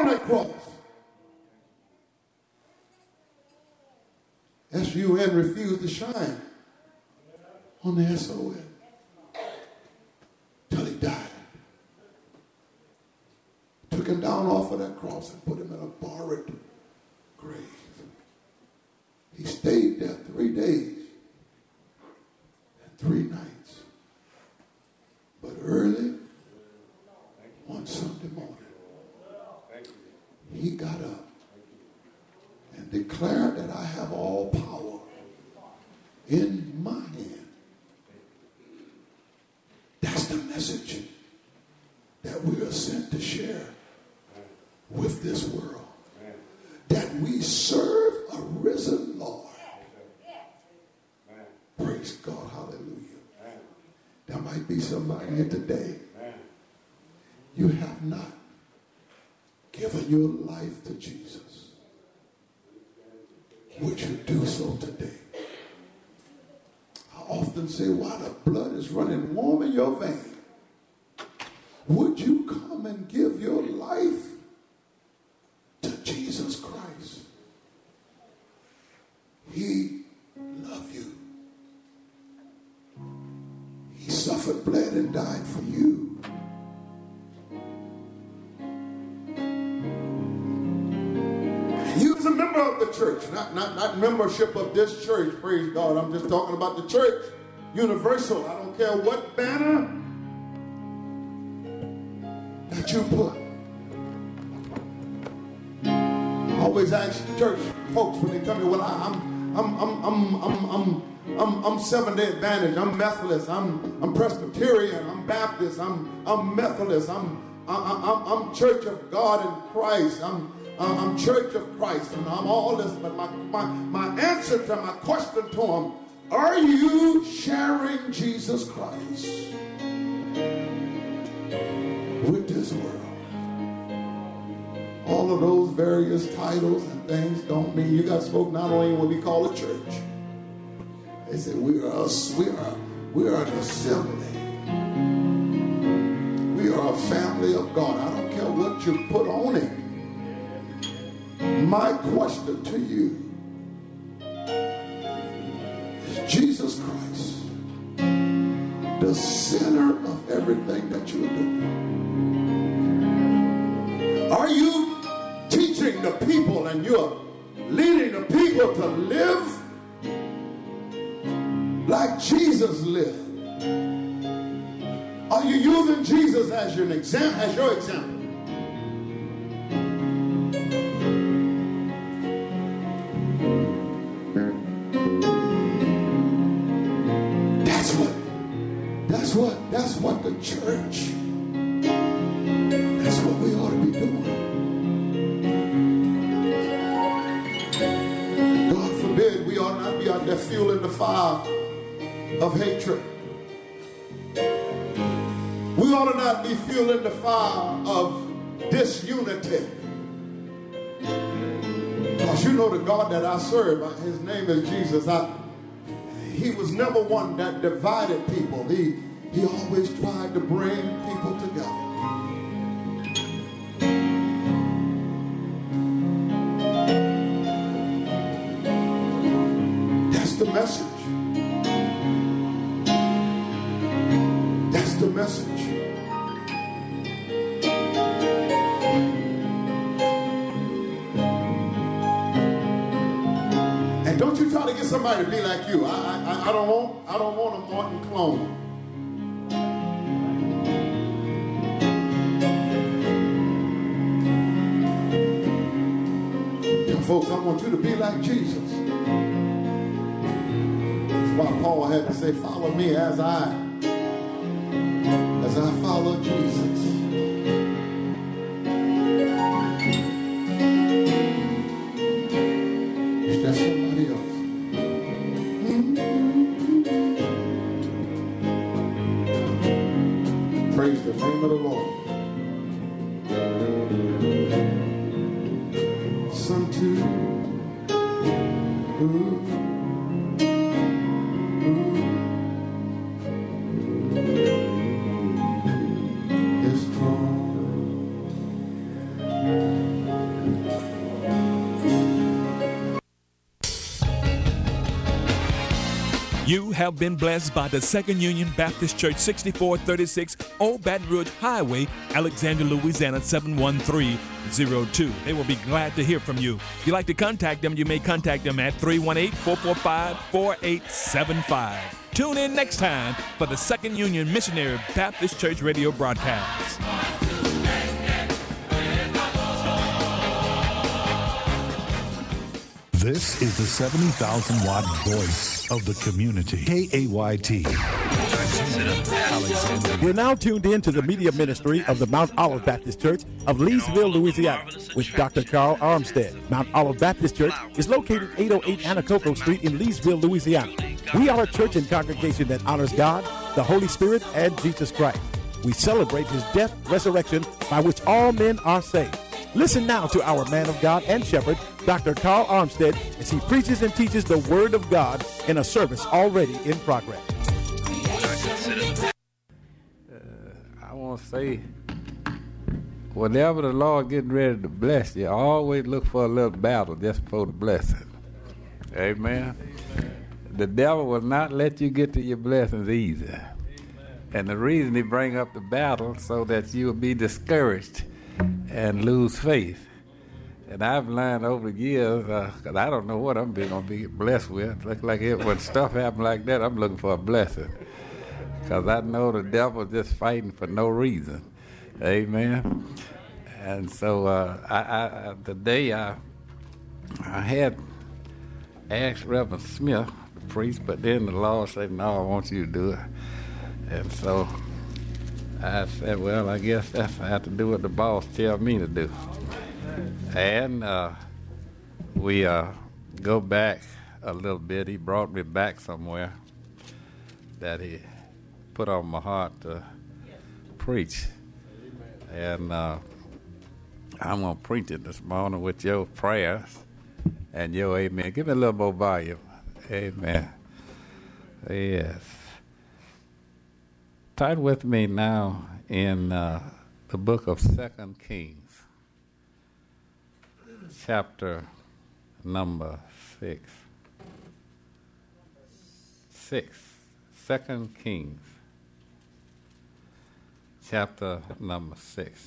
on that cross. S-U-N refused to shine on the S-O-N till he died. Took him down off of that cross and put him in a borrowed grave. He stayed there 3 days and 3 nights. But early on Sunday morning, he got up and declared that I have all power in my hand. That's the message that we are sent to share with this world. That we serve a risen Lord. Praise God, hallelujah. There might be somebody here today. You have not given your life to Jesus. Would you do so today? I often say, while the blood is running warm in your vein, would you come and give your life to Jesus Christ? He loved you. He suffered, bled, and died for you. You as a member of the church, not membership of this church, praise God. I'm just talking about the church, universal. I don't care what banner that you put. I always ask church folks when they tell me, well, I'm Seventh-day Adventist, I'm Methodist, I'm Presbyterian, I'm Baptist, I'm Methodist, I'm Church of God in Christ, I'm Church of Christ, and I'm all this. But my answer to my question to them, are you sharing Jesus Christ with this world? All of those various titles and things don't mean you got spoke not only in what we call a church. They said we are an assembly. We are a family of God. I don't care what you put on it. My question to you is Jesus Christ the center of everything that you're doing? Are you teaching the people and you're leading the people to live like Jesus lived? Are you using Jesus as your example? That's what the church, that's what we ought to be doing. God forbid we ought not be out there fueling the fire of hatred. We ought to not be fueling the fire of disunity. Because you know the God that I serve, his name is Jesus. He was never one that divided people. He always tried to bring people together. That's the message. That's the message. And don't you try to get somebody to be like you. I don't want a Martin clone. Folks, I want you to be like Jesus. That's why Paul had to say, follow me as I follow Jesus. Is there somebody else? Praise the name of the Lord. Is strong. You have been blessed by the Second Union Baptist Church, 6436 Old Baton Rouge Highway, Alexandria, Louisiana, 71302. They will be glad to hear from you. If you'd like to contact them, you may contact them at 318-445-4875. Tune in next time for the Second Union Missionary Baptist Church radio broadcast. This is the 70,000-watt voice of the community. KAYT. You're now tuned in to the media ministry of the Mount Olive Baptist Church of Leesville, Louisiana, with Dr. Carl Armstead. Mount Olive Baptist Church is located 808 Anacoco Street in Leesville, Louisiana. We are a church and congregation that honors God, the Holy Spirit, and Jesus Christ. We celebrate his death, resurrection, by which all men are saved. Listen now to our man of God and shepherd, Dr. Carl Armstead, as he preaches and teaches the Word of God in a service already in progress. I want to say, whenever the Lord getting ready to bless you, always look for a little battle just before the blessing. Amen. The devil will not let you get to your blessings easy. And the reason he bring up the battle so that you will be discouraged and lose faith. And I've learned over the years, because I don't know what I'm going to be blessed with. Look like it, when stuff happens like that, I'm looking for a blessing. Because I know the devil's just fighting for no reason. Amen. And so today I had asked Reverend Smith to preach, but then the Lord said, no, I want you to do it. And so I said, well, I guess I have to do what the boss tells me to do. And we go back a little bit. He brought me back somewhere that he put on my heart to preach. And I'm going to preach it this morning with your prayers and your amen. Give me a little more volume. Amen. Yes. Turn with me now in the book of 2 Kings, chapter number 6. 2 Kings, chapter number 6.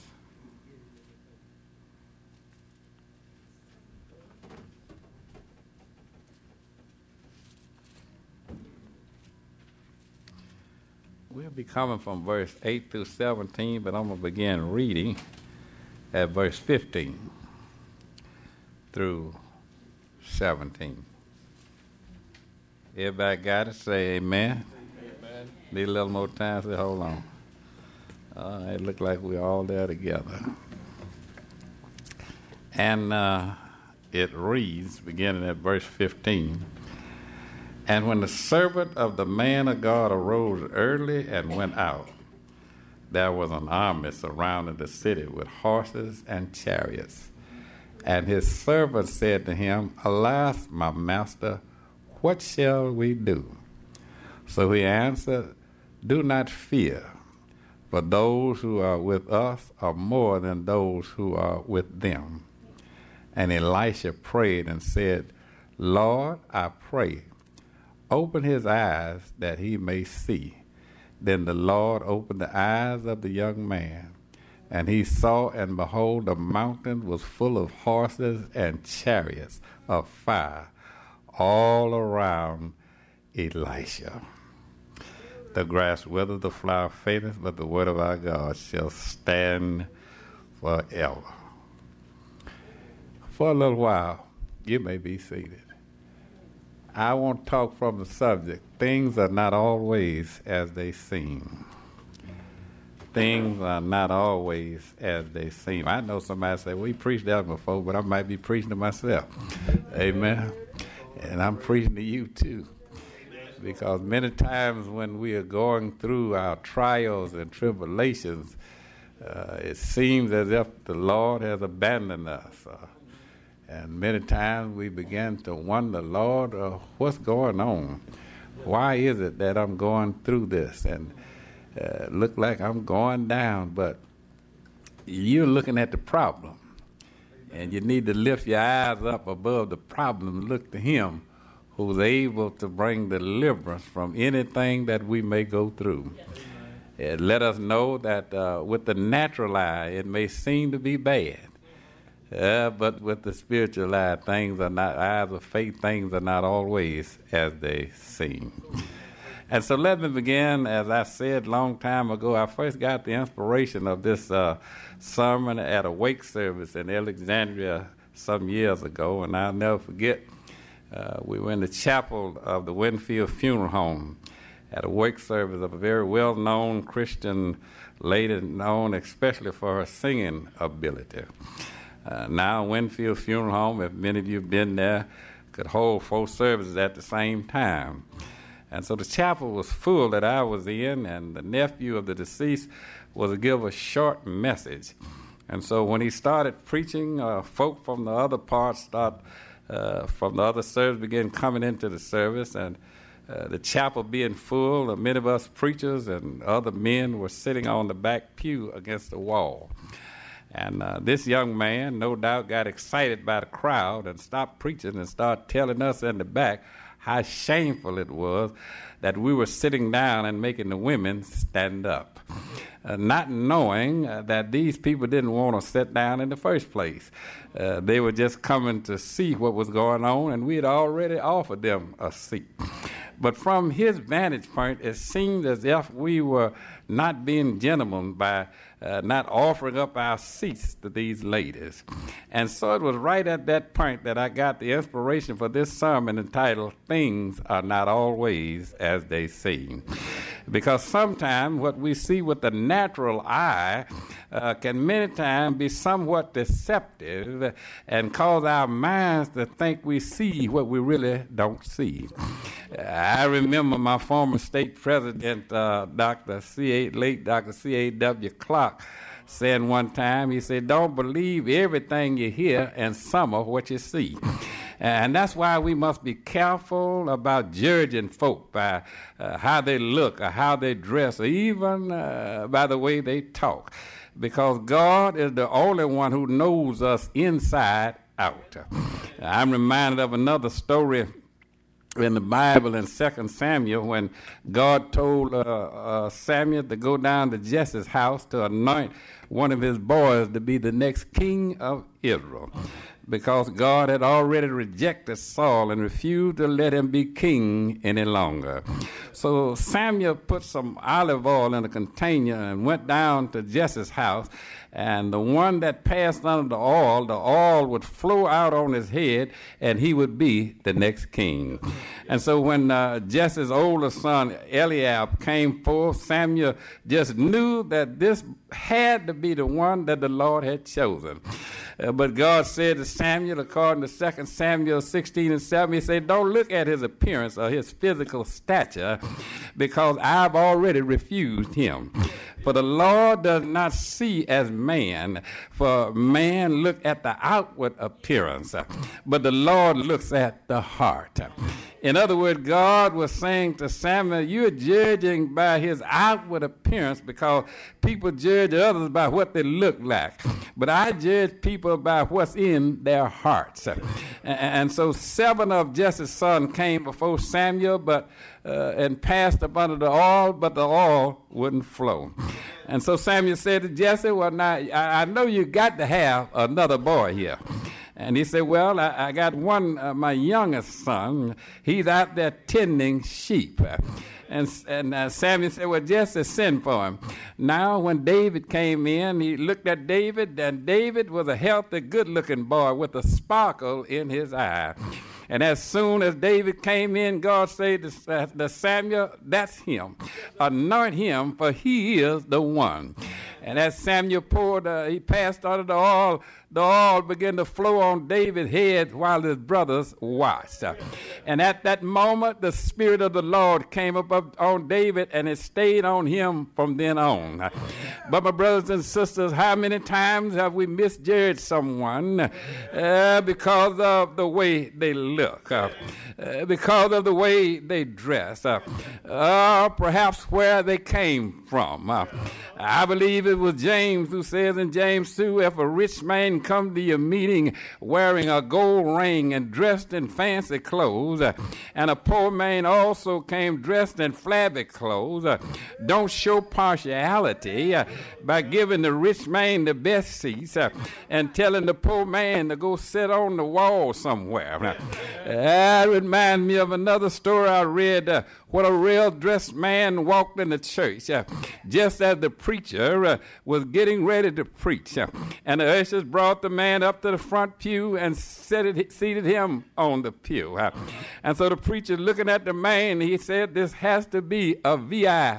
We'll be coming from verse 8 through 17, but I'm going to begin reading at verse 15 through 17. Everybody got it? Say amen. Amen. Need a little more time? Say, hold on. It looked like we're all there together. And it reads, beginning at verse 15, and when the servant of the man of God arose early and went out, there was an army surrounding the city with horses and chariots. And his servant said to him, alas, my master, what shall we do? So he answered, do not fear, for those who are with us are more than those who are with them. And Elisha prayed and said, Lord, I pray, open his eyes that he may see. Then the Lord opened the eyes of the young man, and he saw, and behold, the mountain was full of horses and chariots of fire all around Elisha. The grass withers, the flower fadeth, but the word of our God shall stand forever. For a little while, you may be seated. I want to talk from the subject, things are not always as they seem. Things are not always as they seem. I know somebody say, we preached that before, but I might be preaching to myself. Amen. And I'm preaching to you too. Because many times when we are going through our trials and tribulations, it seems as if the Lord has abandoned us. And many times we begin to wonder, Lord, what's going on? Why is it that I'm going through this? And look like I'm going down, but you're looking at the problem. And you need to lift your eyes up above the problem and look to him who's able to bring deliverance from anything that we may go through. It let us know that with the natural eye, it may seem to be bad. But with the spiritual eye, things are not, eyes of faith, things are not always as they seem. And so let me begin, as I said a long time ago, I first got the inspiration of this sermon at a wake service in Alexandria some years ago, and I'll never forget, we were in the chapel of the Winfield Funeral Home at a wake service of a very well-known Christian lady, known especially for her singing ability. Now, Winfield Funeral Home, if many of you have been there, could hold 4 services at the same time. And so the chapel was full that I was in, and the nephew of the deceased was to give a short message. And so when he started preaching, folk from the other parts from the other service began coming into the service, and the chapel being full, many of us preachers and other men were sitting on the back pew against the wall. And this young man, no doubt, got excited by the crowd and stopped preaching and started telling us in the back how shameful it was that we were sitting down and making the women stand up, not knowing that these people didn't want to sit down in the first place. They were just coming to see what was going on, and we had already offered them a seat. But from his vantage point, it seemed as if we were not being gentlemen by not offering up our seats to these ladies. And so it was right at that point that I got the inspiration for this sermon entitled, Things Are Not Always As They Seem. Because sometimes what we see with the natural eye can many times be somewhat deceptive and cause our minds to think we see what we really don't see. I remember my former state president, late Dr. C.A.W. Clark, saying one time, he said, don't believe everything you hear and some of what you see. And that's why we must be careful about judging folk by how they look or how they dress or even by the way they talk. Because God is the only one who knows us inside out. I'm reminded of another story in the Bible in 2 Samuel when God told Samuel to go down to Jesse's house to anoint one of his boys to be the next king of Israel, because God had already rejected Saul and refused to let him be king any longer. So Samuel put some olive oil in a container and went down to Jesse's house, and the one that passed under the oil would flow out on his head, and he would be the next king. And so when Jesse's older son, Eliab, came forth, Samuel just knew that this had to be the one that the Lord had chosen. But God said to Samuel, according to 2 Samuel 16:7, he said, don't look at his appearance or his physical stature, because I've already refused him. For the Lord does not see as man, for man look at the outward appearance, but the Lord looks at the heart. In other words, God was saying to Samuel, you're judging by his outward appearance because people judge others by what they look like. But I judge people by what's in their hearts. And so 7 of Jesse's sons came before Samuel and passed up under the oil, but the oil wouldn't flow. And so Samuel said to Jesse, well, now, I know you got to have another boy here. And he said, well, I got one, my youngest son. He's out there tending sheep. And Samuel said, well, Jesse, send for him. Now, when David came in, he looked at David, and David was a healthy, good-looking boy with a sparkle in his eye. And as soon as David came in, God said to Samuel, that's him. Anoint him, for he is the one. And as Samuel he passed under the oil began to flow on David's head while his brothers watched. And at that moment, the Spirit of the Lord came up on David, and it stayed on him from then on. But my brothers and sisters, how many times have we misjudged someone because of the way they look, because of the way they dress, perhaps where they came from. I believe it was James who says in James 2, if a rich man come to your meeting wearing a gold ring and dressed in fancy clothes, and a poor man also came dressed in flabby clothes, don't show partiality by giving the rich man the best seats and telling the poor man to go sit on the wall somewhere. That reminds me of another story I read when a well-dressed man walked in the church just as the preacher was getting ready to preach. And the ushers brought the man up to the front pew and seated him on the pew. And so the preacher, looking at the man, he said, this has to be a VIP.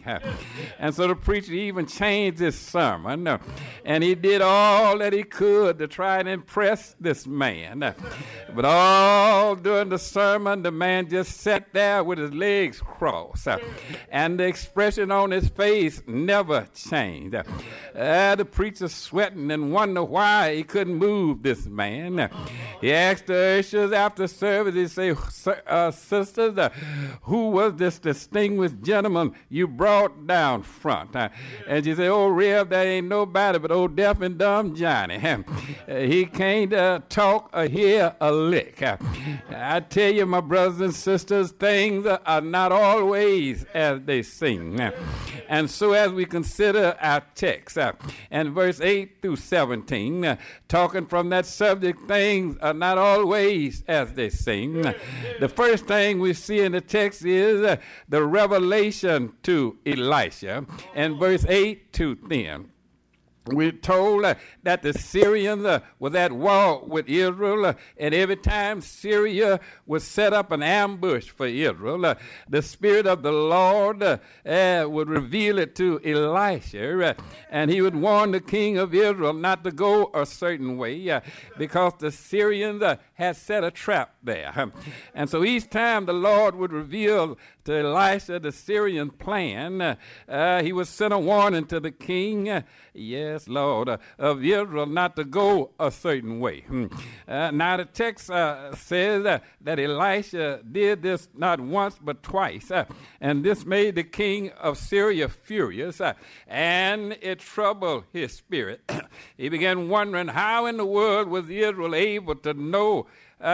And so the preacher even changed his sermon, and he did all that he could to try and impress this man. But all during the sermon, the man just sat there with his legs crossed, and the expression on his face never changed. The preacher sweating and wondered why he couldn't move this man. He asked the ushers after service, he said, sisters, who was this distinguished gentleman you brought down front? And she said, oh, Rev, that ain't nobody but old deaf and dumb Johnny. He can't talk or hear a lick. I tell you, my brothers and sisters, things are not always as they seem. And so as we consider our text, and verse 8 through 17, talking from that subject, things are not always as they seem. The first thing we see in the text is the revelation to Elisha, and verse 8 to 10. We're told that the Syrians was at war with Israel, and every time Syria would set up an ambush for Israel, the Spirit of the Lord would reveal it to Elisha, and he would warn the king of Israel not to go a certain way because the Syrians had set a trap there. And so each time the Lord would reveal to Elisha the Syrian plan, he would send a warning to the king, yes, Lord, of Israel not to go a certain way. Now the text says that Elisha did this not once but twice, and this made the king of Syria furious, and it troubled his spirit. He began wondering how in the world was Israel able to know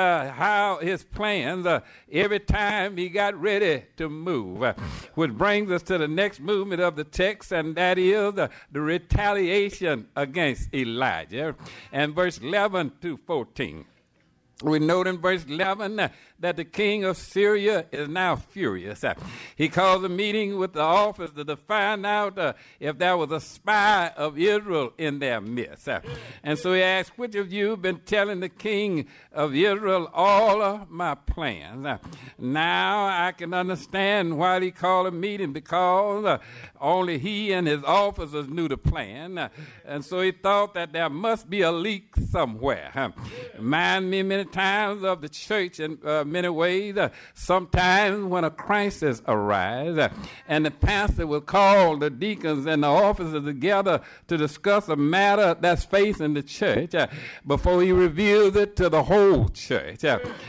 how his plans every time he got ready to move. Which brings us to the next movement of the text, and that is the retaliation against Elijah. And verse 11 to 14. We note in verse 11 that the king of Syria is now furious. He calls a meeting with the officer to find out if there was a spy of Israel in their midst. And so he asks, which of you have been telling the king of Israel all of my plans? Now I can understand why he called a meeting, because only he and his officers knew the plan. And so he thought that there must be a leak somewhere. Remind me many times of the church in many ways. Sometimes when a crisis arises and the pastor will call the deacons and the officers together to discuss a matter that's facing the church before he reveals it to the whole church,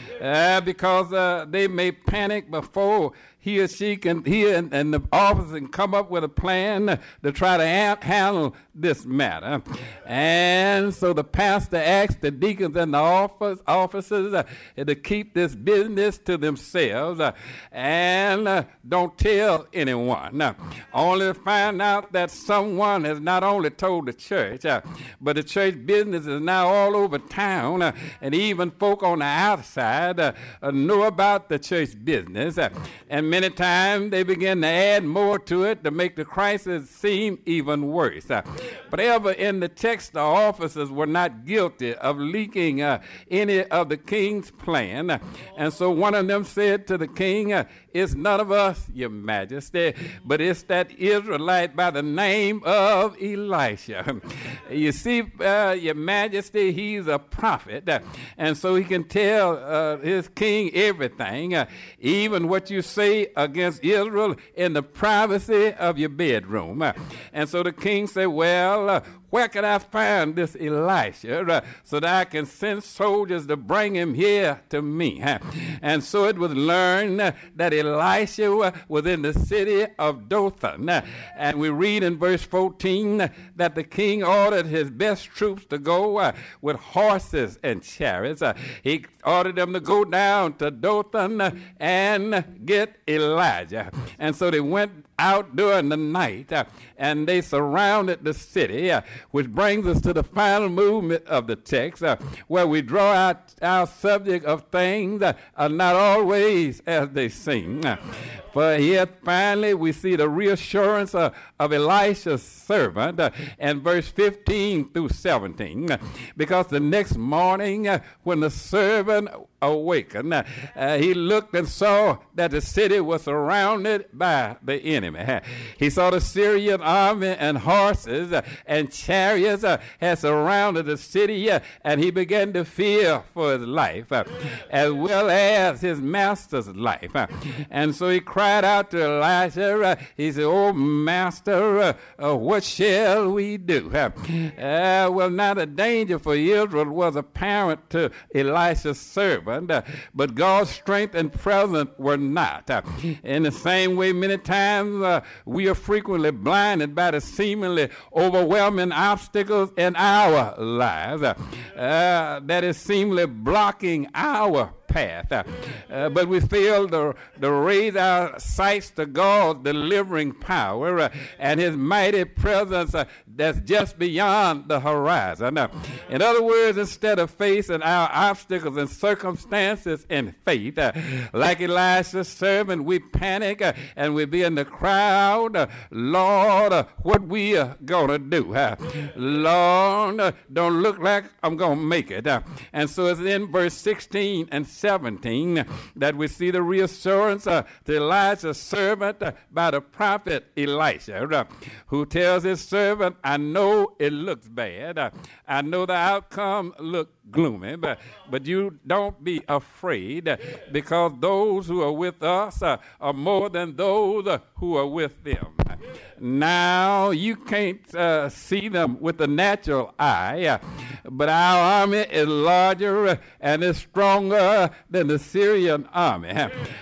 because they may panic before he or she can hear and the officer can come up with a plan to try to handle this matter. And so the pastor asked the deacons and the officers to keep this business to themselves and don't tell anyone. Only to find out that someone has not only told the church, but the church business is now all over town, and even folk on the outside know about the church business. And many times they begin to add more to it to make the crisis seem even worse. But ever in the text, the officers were not guilty of leaking any of the king's plan. And so one of them said to the king, it's none of us, your majesty, but it's that Israelite by the name of Elisha. You see, your majesty, he's a prophet, and so he can tell his king everything, even what you say against Israel in the privacy of your bedroom. And so the king said, well, where can I find this Elisha so that I can send soldiers to bring him here to me? And so it was learned that Elisha was in the city of Dothan. And we read in verse 14 that the king ordered his best troops to go with horses and chariots. He ordered them to go down to Dothan and get Elijah. And so they went out during the night, and they surrounded the city, which brings us to the final movement of the text, where we draw out our subject of things are not always as they seem. For here finally we see the reassurance of Elisha's servant in verse 15 through 17, because the next morning when the servant awakened, he looked and saw that the city was surrounded by the enemy. He saw the Syrian army and horses and chariots had surrounded the city, and he began to fear for his life as well as his master's life. And so he cried out to Elisha. He said, "Oh, master, what shall we do?" Well, now the danger for Israel was apparent to Elisha's servant, but God's strength and presence were not. In the same way, many times we are frequently blinded by the seemingly overwhelming obstacles in our lives that is seemingly blocking our path. But we fail to raise our sights to God's delivering power and his mighty presence that's just beyond the horizon. In other words, instead of facing our obstacles and circumstances in faith, like Elisha's servant, we panic and we begin to cry out, "Lord, what we are going to do? Lord, don't look like I'm going to make it." And so it's in verse 16 and 17 that we see the reassurance to Elijah's servant by the prophet Elisha, who tells his servant, "I know it looks bad. I know the outcome looks gloomy, but you don't be afraid, because those who are with us are more than those who are with them." Now, you can't see them with the natural eye, but our army is larger and is stronger than the Syrian army.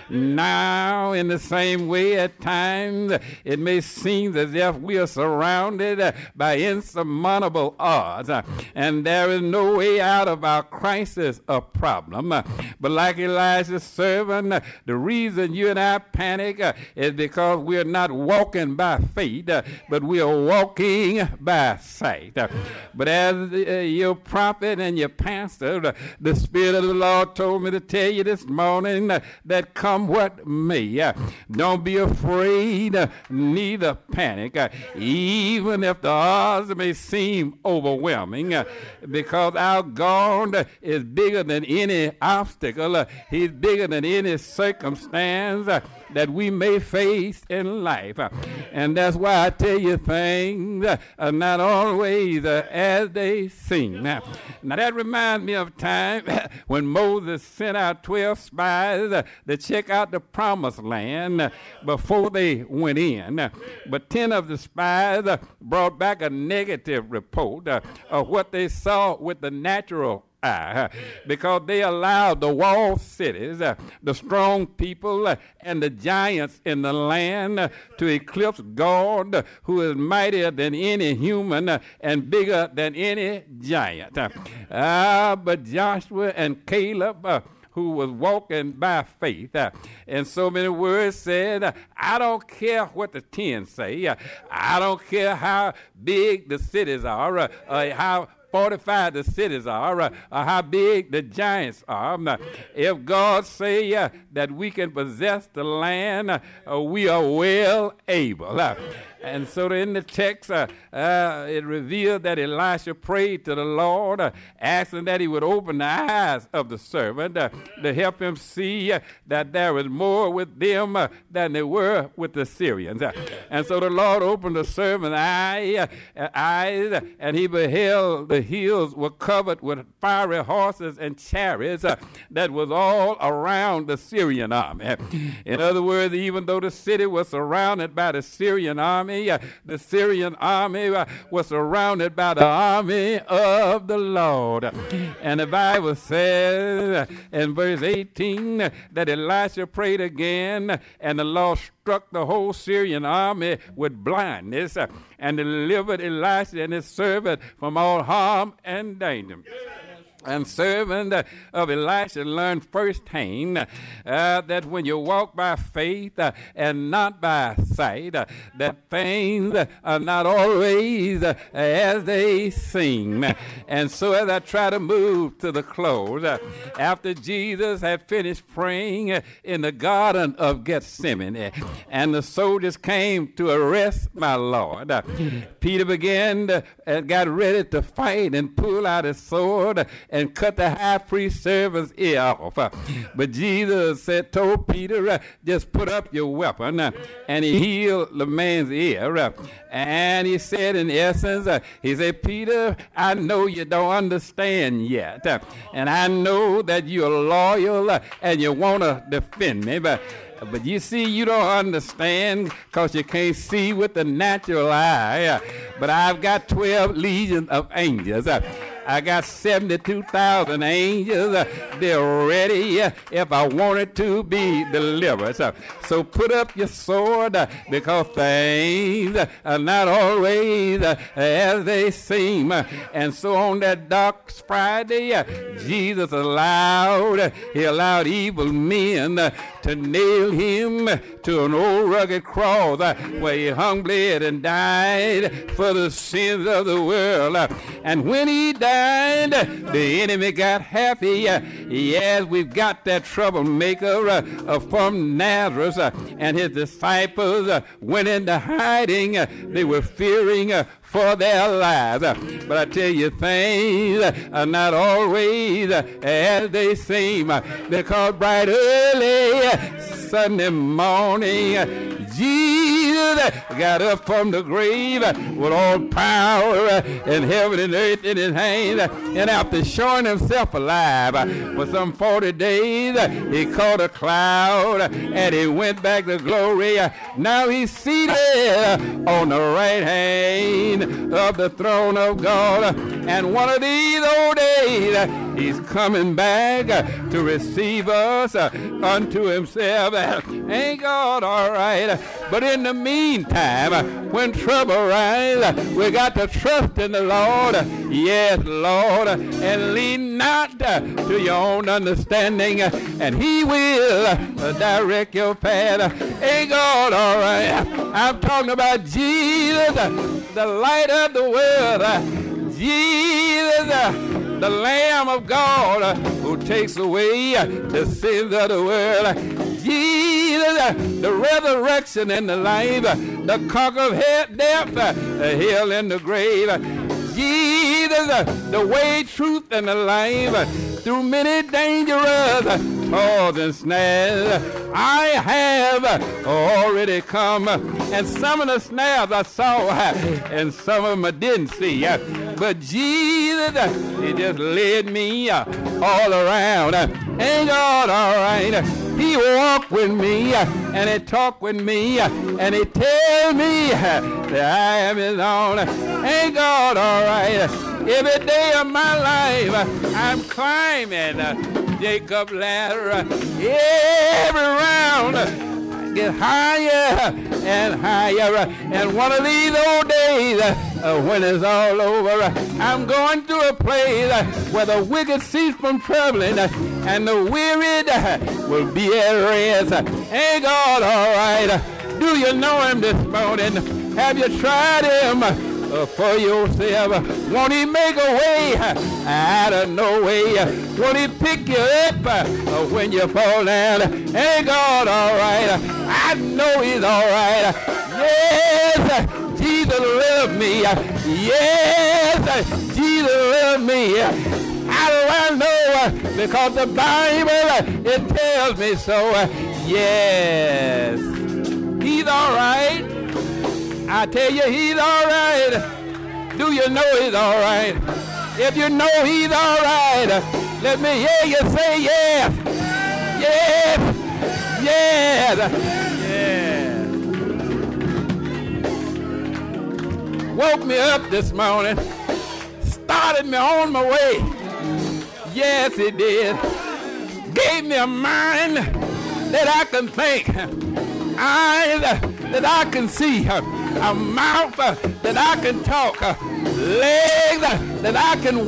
Now, in the same way, at times, it may seem as if we are surrounded by insurmountable odds, and there is no way out of our crisis or problem. But like Elijah's servant, the reason you and I panic is because we are not walking by faith, but we are walking by sight. But as your prophet and your pastor, the Spirit of the Lord told me to tell you this morning that come what may, don't be afraid, neither panic, even if the odds may seem overwhelming, because our God is bigger than any obstacle. He's bigger than any circumstance that we may face in life. And that's why I tell you things are not always as they seem. Now that reminds me of a time when Moses sent out 12 spies to check out the promised land before they went in. But 10 of the spies brought back a negative report of what they saw with the natural eye, because they allowed the walled cities, the strong people, and the giants in the land to eclipse God, who is mightier than any human and bigger than any giant. But Joshua and Caleb, who was walking by faith, in so many words said, "I don't care what the 10 say. I don't care how big the cities are, how fortified the cities are, or how big the giants are. If God say that we can possess the land, we are well able." And so in the text, it revealed that Elisha prayed to the Lord, asking that he would open the eyes of the servant to help him see that there was more with them than there were with the Syrians. And so the Lord opened the servant's eyes, and he beheld the hills were covered with fiery horses and chariots that was all around the Syrian army. In other words, even though the city was surrounded by the Syrian army, army. The Syrian army was surrounded by the army of the Lord. And the Bible says in verse 18 that Elisha prayed again, and the Lord struck the whole Syrian army with blindness and delivered Elisha and his servant from all harm and danger. And servant of Elisha learned firsthand that when you walk by faith and not by sight, that things are not always as they seem. And so as I try to move to the close, after Jesus had finished praying in the Garden of Gethsemane, and the soldiers came to arrest my Lord, Peter began and got ready to fight and pull out his sword and cut the high priest's servant's ear off. But Jesus told Peter, just put up your weapon, and he healed the man's ear. And he said, in essence, he said, Peter, I know you don't understand yet, and I know that you're loyal and you want to defend me, but you see, you don't understand because you can't see with the natural eye. But I've got 12 legions of angels. I got 72,000 angels. They're ready if I wanted to be delivered. So put up your sword because things are not always as they seem. And so on that dark Friday, Jesus allowed evil men to nail him to an old rugged cross where he hung, bled, and died for the sins of the world. And when he died, the enemy got happy. Yes, we've got that troublemaker from Nazareth, and his disciples went into hiding. They were fearing for their lives. But I tell you, things are not always as they seem, because bright early Sunday morning, Jesus got up from the grave with all power in heaven and earth in his hands, and after showing himself alive for some 40 days, he caught a cloud and he went back to glory. Now he's seated on the right hand of the throne of God, and one of these old days he's coming back to receive us unto himself. Ain't God all right? But in the meantime, when trouble rises, we got to trust in the Lord. Yes, Lord, and lean not to your own understanding, and he will direct your path. Ain't God all right? I'm talking about Jesus, the light of the world. Jesus, the Lamb of God who takes away the sins of the world. Jesus, the resurrection and the life, the conquer of death, the hell and the grave. Jesus, the way, truth, and the life, through many dangerous falls and snares. I have already come, and some of the snares I saw, and some of them I didn't see. But Jesus, he just led me all around. Ain't God all right? He walked with me, and he talked with me, and he tell me that I am his own. Ain't God all right? Every day of my life, I'm climbing Jacob's ladder. Every round, I get higher and higher. And one of these old days, when it's all over, I'm going to a place where the wicked cease from troubling, and the wearied will be at rest. Ain't God all right? Do you know him this morning? Have you tried him for yourself? Won't he make a way out of no way? Won't he pick you up when you fall down? Ain't God all right? I know he's all right. Yes, Jesus loved me. Yes, Jesus loved me. How do I know? Because the Bible, it tells me so. Yes, he's all right. I tell you, he's all right. Do you know he's all right? If you know he's all right, let me hear you say yes. Yes. Yes. Yes. woke me up this morning, started me on my way. Yes, he did. Gave me a mind that I can think, eyes that I can see, a mouth that I can talk, legs that I can walk.